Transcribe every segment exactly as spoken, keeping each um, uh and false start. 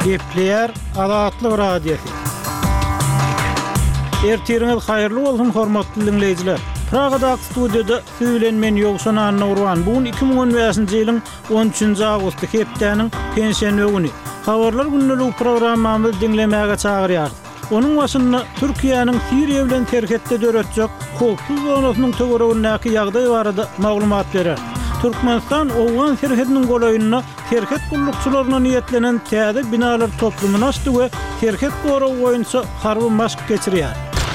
Gepleyer Azatlyk Radiosu. Ertiriniz haýyrly bolsun hormatly dinleýijiler. Pragada studiyada söylenmen ýogşan Nurwan. Bugun iki bin on beşinji ýylyň on üçünji awgusty hepdeniň pensiýa güni. Habarlar günlük programmamy dinlemäge çagyrýar. Onun başynda Türkiýanyň Siriýa bilen terhetde döretjek howpsuz zonasynyň töweregindäki ýagdaý barada maglumat berer. Türkmenistan Owgan terhetiniň golaýyna terhet gullukçylaryna niýetlenen täze binalar toplumyny açdy we terhet goraw boýunça harby maşk geçirýär.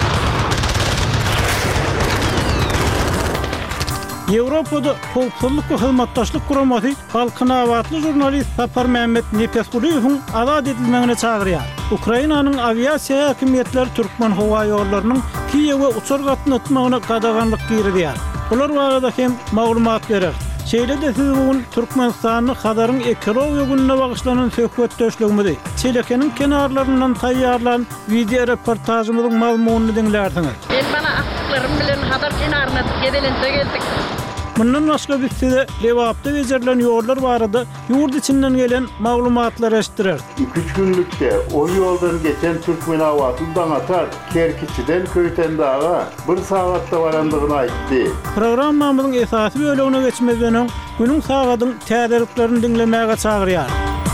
Ýewropada howpsuzlyk we hyzmatdaşlyk guramaty halkyna awatly jurnalist Sapar Mehmet Nepesguliýowyň azad edilmegine çagyrýar. Ukrainanyň aviasiýa häkimetleri Türkmen howa ýollarynyň Kiýewe uçar gatnaşmagyna gadaganlyk girýär. Bular barada hem maglumat berer. Şeýle de siz bugun Türkmenistanyň Hadaryň ekologiýa gününe bagyşlanan söhbet döşlegimdi. Çelekeniň kenarlaryndan taýýarlanan video reportajymyzyň mazmunyny dinlersiňiz. Ben bana aklarım bilen Hadar kenaryna gedelense geldik. Bundan başga biz size lewapda becerilen ýollar barada ýurt içinden gelen maglumatlar eşitdirer. iki üç günlükde o ýoldan geçen Türkmen awatyndan atar, Kerkiçiden Köyten dağa bir sagatda barandygyny aýtdy. Programmamyzyň esasy bölegine geçmeden günüň sagatyň täzeliklerini dinlemäge çagyrýar.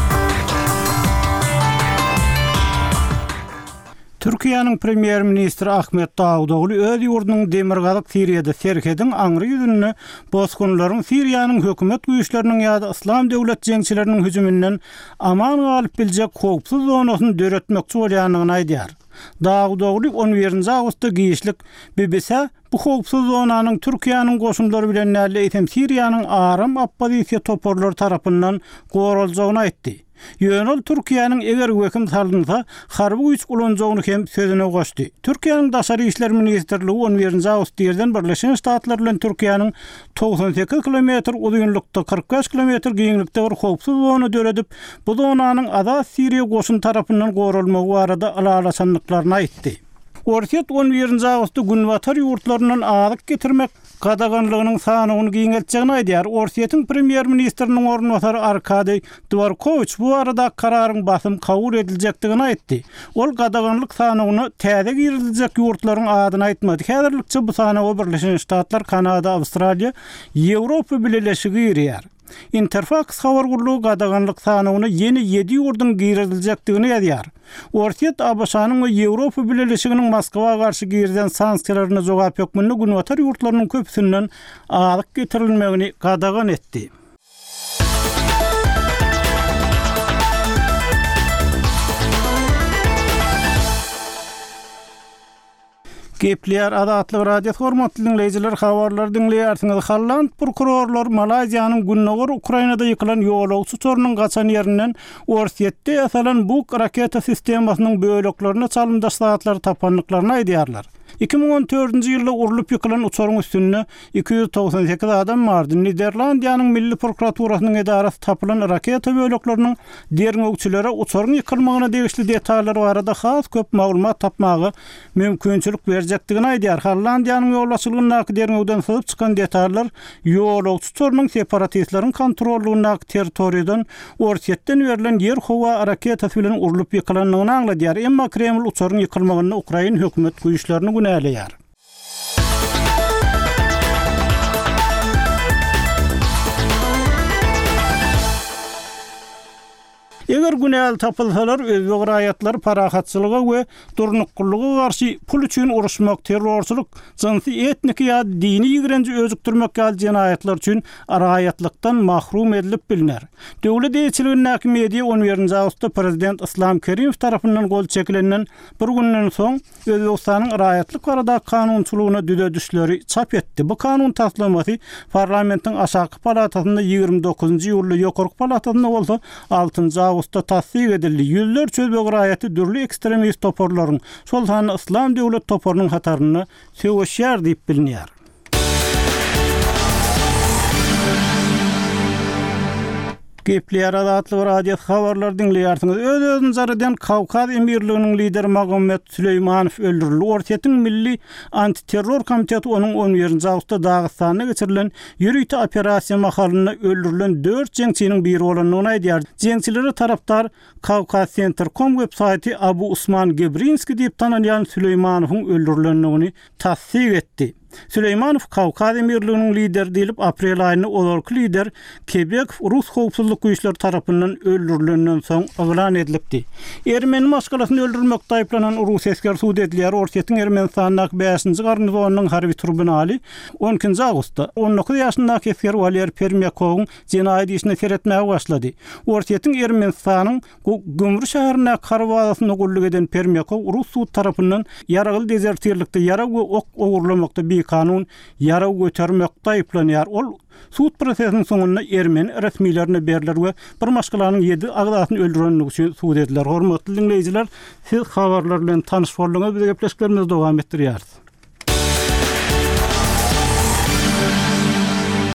Türkiýanyň premier ministri Ahmet Davudoglu öz ýurdunyň Demirgazyk Siriýada serhediň aňry ýüzünde bosgunlaryň Siriýanyň hökümet güýçleriniň ýa-da Islam döwlet jeňçileriniň hüjümünden aman galyp biljek howpsuz zonasyny döretmekçi bolýanyny aýdýar. Davudoglu on birinji awgustda giýişlik B B C bu howpsuz zonanyň Türkiýanyň goşunlary bilen näle etem Siriýanyň aram oppozisiýa toporlary tarapyndan goraljagyny aýtdy. Ýönül Türkiýanyň eger höküm salynsa, harby güýç ulanjagyny hem sözüne goşdy. Türkiýanyň Daşary işler ministrligi on birinji awgust ýerden Birleşen Ştatlar bilen Türkiýanyň doksan sekiz kilometr uzunlukda kırk beş kilometr giňlikde bir howpsuz zona döredip, bu zonanyň azat Siriýa goşun tarapyndan goralmagy barada alalasanlyklaryny aýtdy. Orsiýet on birinji awgustda günwatar ýurtlarynyň azyk getirmek gadaganlygynyň sanyny giňeltjegini aýdýar. Orsiýetiň premier ministriniň ornwatary Arkadiy Dvorkoviç bu arada kararyň basym kabul ediljekdigini aýtdy. Ol gadaganlyk sanyny täze giriljek ýurtlaryň adyny aýtmady. Häzirlikçe bu sany Birleşen Ştatlar, Kanada, Awstraliýa, Ýewropa bileşigi girýär. Interfax habar gurluğu gadaganlyk sanyny yeni yedi ýurdun giriljekdigini ýazýar. Orsiýet A B S-nyň we Ýewropa bileşiginiň Moskwa garşy girýän sanksiýalaryna jogap ýokmyny günwatar ýurtlarynyň köpüsinden azyk getirilmegini gadagan etdi. Gepleyer Azatlyk Radiosu hormatly dinleýijiler, habarlar dinleýärsiňiz. Halland prokurorlar Malaziýanyň Günnogor Ukrainada ýykylan ýolagçy uçarynyň gaçan ýerinden Orsiýetde ýasalan bu raketa sistemasynyň böleklerini çalymdaş saatlar tapanlyklaryny aýdýarlar. iki bin on dördünji ýylda urulyp ýykylan uçaryň üstünde iki yüz doksan sekiz adam bardy. Niderlandiýanyň Milli Prokuraturasynyň edarasy tapylan raketa bölekleriniň derňögçilere uçaryň ýykylmagyna degişli detallar barada has köp maglumat tapmagy mümkinçilik berjekdigini aýdýar. Hollandiýanyň ýolbaşçylygyndaky derňögden syzyp çykan detallar ýolagçy uçarynyň separatistleriň kontrolündaky territoriýadan Orsiýetden berilen ýer howa raketası bilen urulyp ýykylanlygyny aňladýar. Emma Kreml uçaryň ýykylmagyny Ukraina hökümet güýçlerini günäleýär. Eger günäl tapylsalar özbek raýatlary parahatçylyga we durnuklugy garşy pul üçin uruşmak, terrorçylyk, jinsy etnik ýa dini ýigrenji özükdirmek gal jinaýatlar üçin raýatlykdan mahrum edilip bilinär. Döwlet ýetçiliginiň häkimiýeti on birinji awgustda prezident Islom Kerimow tarapyndan gol çekilenden bir günden soň Özbekistanyň raýatlyk barada kanunçylygyna düze düşleri çap etdi. Bu kanun taslamasy parlamentiň aşaky palatasynda ýygrimi dokuzunji ýylda, ýokarky palatasynda bolsa altynji awgustda tasdiq edildi. Ýüzlerçe özbek raýaty dürli ekstremist toporlaryň, şol sany Islam döwlet toporunyň hataryny söwüşýär diýip bilinýär. Gepler adatly radio habarlar dinleýärsiňiz. Öz-özüni zaradan Kawkaz emirliginiň lideri Magomed Süleýmanow öldürildi. Ortiýetiň Milli Antiterror Komiteti onuň on birinji awgustda Dagystanda geçirilen ýürüýte operasiýa mahalyna öldürilen dört jeňçiniň biri bolanyny aýdýar. Jeňçilere taraptar Kawkaz Center nokta com websaýty Abu Usman Gebrinski diýip tananýan Süleýmanowyň öldürilenligini tasdik etdi. Süleýmanow Kawkaz emirliginiň lideri diýilip aprel aýyny olarky lider Quebec Rus howpsuzlyk güýçleri tarapyndan öldürilenden soň aglan edilipdi. Ermeni maskalasyny öldürmekde aýplanan Rus askeri suud edilýär. Ortiýetiň Ermenistanyň beşinji garnizonunyň harby tribunaly on ikinji awgustda on dokuz ýaşyndaky asker Valer Permyakowyň jenaýat işine seretmäge başlady. Ortiýetiň Ermenistanyň Gümrü şäherine karwadasyny gulluk eden Permyakow Rus suud tarapyndan yaragyl dezertirlikde yara we ok ogurlamakda bir kanun yara götürmekde aýplanýar. Ol suud prosesiniň soňunda Ermeni resmiýlerine berler we bir maşgalanyň ýedi agdasyny öldürenligi üçin suud ediler. Hormatly dinleýijiler, siz habarlar bilen tanyş bolýaňyz, bize gepleşiklerimizi dowam etdirýäris.